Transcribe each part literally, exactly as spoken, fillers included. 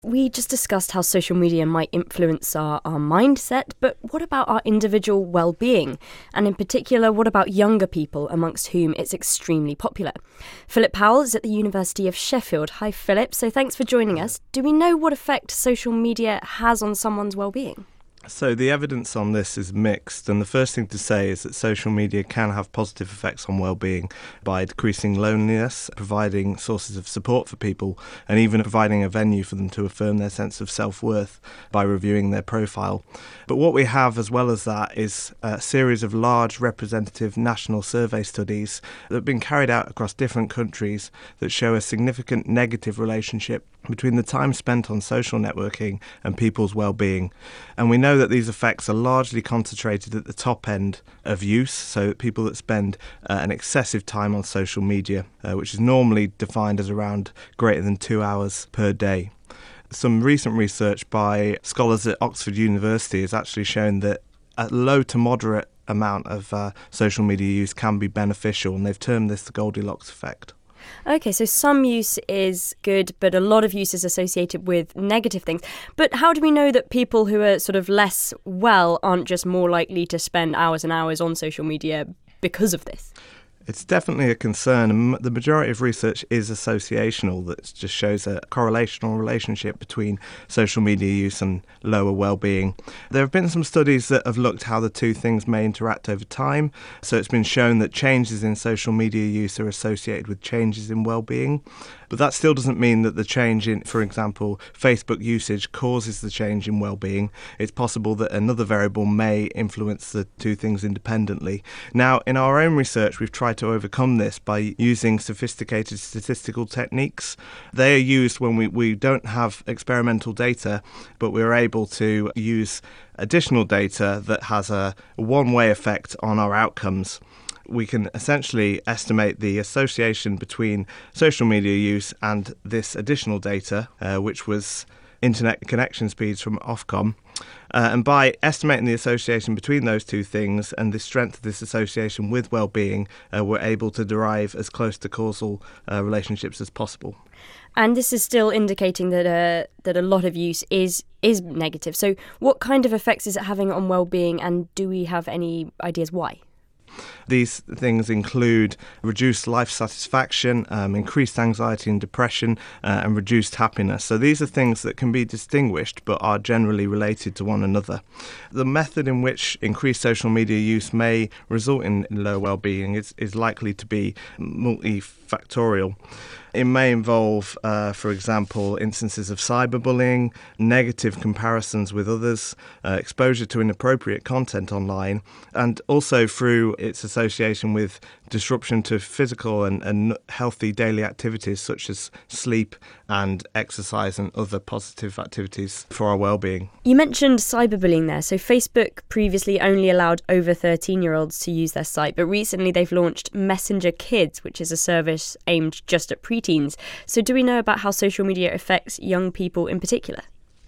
We just discussed how social media might influence our, our mindset, but what about our individual well-being? And in particular, what about younger people amongst whom it's extremely popular? Philip Powell is at the University of Sheffield. Hi, Philip. So thanks for joining us. Do we know what effect social media has on someone's well-being? So the evidence on this is mixed, and the first thing to say is that social media can have positive effects on well-being by decreasing loneliness, providing sources of support for people, and even providing a venue for them to affirm their sense of self-worth by reviewing their profile. But what we have as well as that is a series of large representative national survey studies that have been carried out across different countries that show a significant negative relationship between the time spent on social networking and people's well-being. And we know that these effects are largely concentrated at the top end of use, so people that spend uh, an excessive time on social media, uh, which is normally defined as around greater than two hours per day. Some recent research by scholars at Oxford University has actually shown that a low to moderate amount of uh, social media use can be beneficial, and they've termed this the Goldilocks effect. Okay, so some use is good, but a lot of use is associated with negative things. But how do we know that people who are sort of less well aren't just more likely to spend hours and hours on social media because of this? It's definitely a concern, and the majority of research is associational, that just shows a correlational relationship between social media use and lower well-being. There have been some studies that have looked how the two things may interact over time, so it's been shown that changes in social media use are associated with changes in well-being. But that still doesn't mean that the change in, for example, Facebook usage causes the change in well-being. It's possible that another variable may influence the two things independently. Now, in our own research, we've tried to overcome this by using sophisticated statistical techniques. They are used when we, we don't have experimental data, but we're able to use additional data that has a one-way effect on our outcomes. We can essentially estimate the association between social media use and this additional data, uh, which was internet connection speeds from Ofcom. Uh, and by estimating the association between those two things and the strength of this association with well-being, uh, we're able to derive as close to causal uh, relationships as possible. And this is still indicating that uh, that a lot of use is is negative. So what kind of effects is it having on well-being, and do we have any ideas why? These things include reduced life satisfaction, um, increased anxiety and depression, uh, and reduced happiness. So these are things that can be distinguished but are generally related to one another. The method in which increased social media use may result in low well-being is, is likely to be multifactorial. It may involve, uh, for example, instances of cyberbullying, negative comparisons with others, uh, exposure to inappropriate content online, and also through its association with disruption to physical and, and healthy daily activities such as sleep and exercise and other positive activities for our well-being. You mentioned cyberbullying there. So Facebook previously only allowed over thirteen-year-olds to use their site, but recently they've launched Messenger Kids, which is a service aimed just at preteens. So do we know about how social media affects young people in particular?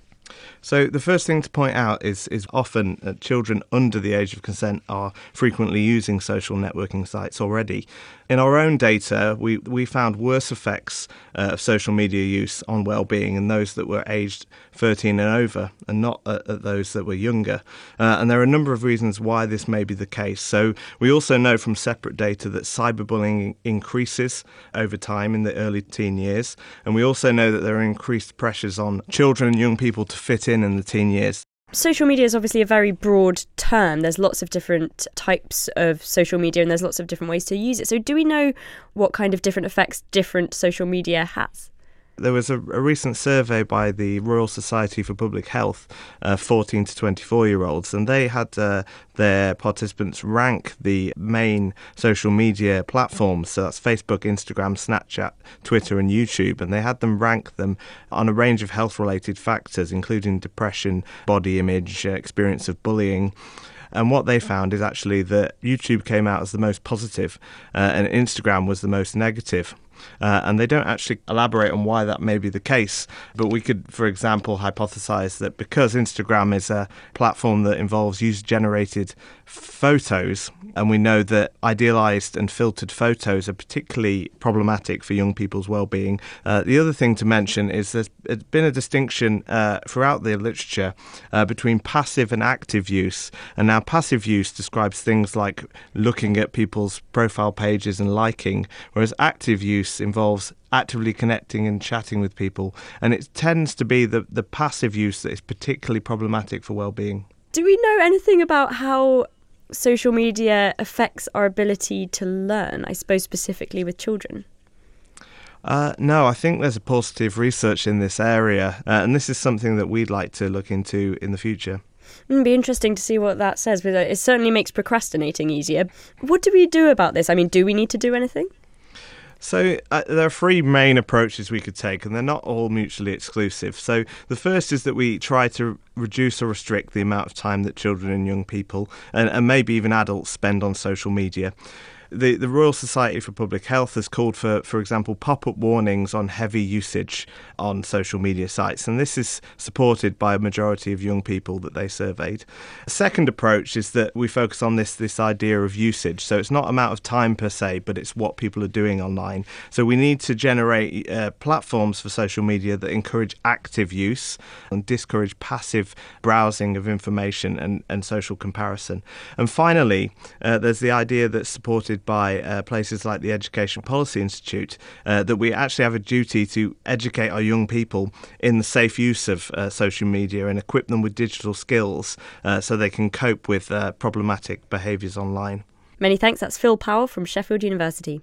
So the first thing to point out is is often uh, children under the age of consent are frequently using social networking sites already. In our own data, we, we found worse effects uh, of social media use on well-being in those that were aged thirteen and over, and not at, at those that were younger. Uh, and there are a number of reasons why this may be the case. So we also know from separate data that cyberbullying increases over time in the early teen years. And we also know that there are increased pressures on children and young people to fit in in the teen years. Social media is obviously a very broad term. There's lots of different types of social media and there's lots of different ways to use it. So do we know what kind of different effects different social media has? There was a, a recent survey by the Royal Society for Public Health, uh, fourteen to twenty-four-year-olds, and they had uh, their participants rank the main social media platforms, so that's Facebook, Instagram, Snapchat, Twitter and YouTube, and they had them rank them on a range of health-related factors, including depression, body image, uh, experience of bullying. And what they found is actually that YouTube came out as the most positive uh, and Instagram was the most negative. Uh, and they don't actually elaborate on why that may be the case. But we could, for example, hypothesize that because Instagram is a platform that involves user-generated photos, and we know that idealized and filtered photos are particularly problematic for young people's well-being. Uh, the other thing to mention is there's been a distinction uh, throughout the literature uh, between passive and active use. And now passive use describes things like looking at people's profile pages and liking, whereas active use involves actively connecting and chatting with people. And it tends to be the, the passive use that is particularly problematic for well-being. Do we know anything about how social media affects our ability to learn, I suppose specifically with children? Uh, no, I think there's a paucity of research in this area, uh, and this is something that we'd like to look into in the future. It'd be interesting to see what that says, but it certainly makes procrastinating easier. What do we do about this? I mean, do we need to do anything? So uh, there are three main approaches we could take, and they're not all mutually exclusive. So the first is that we try to reduce or restrict the amount of time that children and young people, and, and maybe even adults, spend on social media. The, the Royal Society for Public Health has called for, for example, pop-up warnings on heavy usage on social media sites, and this is supported by a majority of young people that they surveyed. The second approach is that we focus on this, this idea of usage. So it's not amount of time per se, but it's what people are doing online. So we need to generate uh, platforms for social media that encourage active use and discourage passive browsing of information and, and social comparison. And finally, uh, there's the idea that's supported by uh, places like the Education Policy Institute, uh, that we actually have a duty to educate our young people in the safe use of uh, social media and equip them with digital skills uh, so they can cope with uh, problematic behaviours online. Many thanks. That's Phil Powell from Sheffield University.